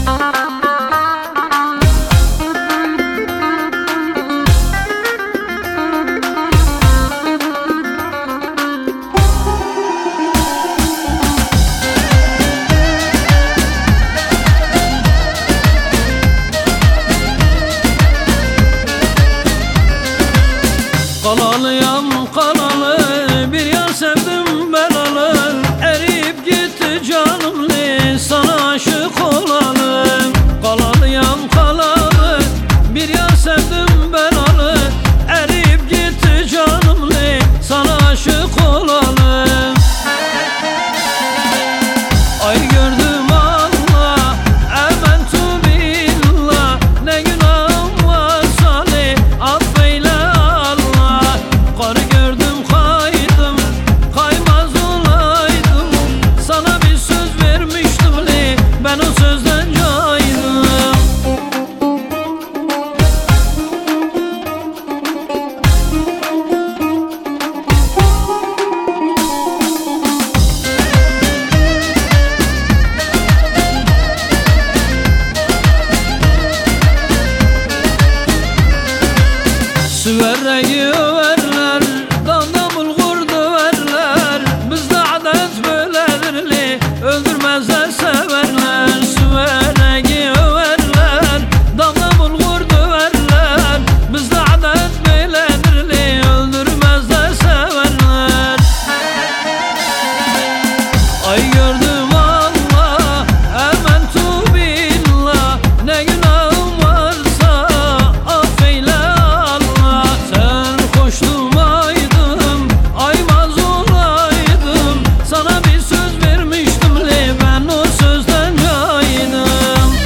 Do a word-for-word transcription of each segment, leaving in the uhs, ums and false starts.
Kalalıyam kalalı, bir yar sevdim belalı. Eriyip gitti canım ne, sana aşık olalım. Kalalıyam kalalı, bir yar sevdim belalı. Eriyip gitti canım ne, sana aşık olalım. Ay gördüm Allah, ementü billah. Ne günahım var salih, affeyle Allah. Karı gördüm kaydım, kaymaz olaydım. Sana bir söz vermiştim li, ben o sözden caydım. Süverreyi överler, damda bulgur döverler. Bizde adet böyledir li, öldürmezler severler. Süverreyi överler, damda bulgur döverler. Bizde adet böyledir li, öldürmezler severler. Ay gördüm Allah, ementü billah. Ne günahım varsa affeyle Allah. Sen koştum aydım, aymaz olaydım. Sana bir söz vermiştim li, ben o sözden caydım.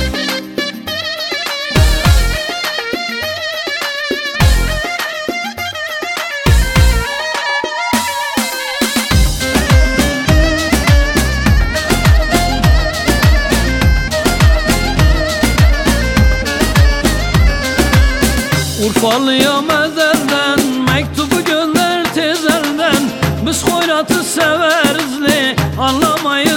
Urfalıyam ezelden, mektubu gönder tezelden. Biz hoyratı severiz li, anlamayı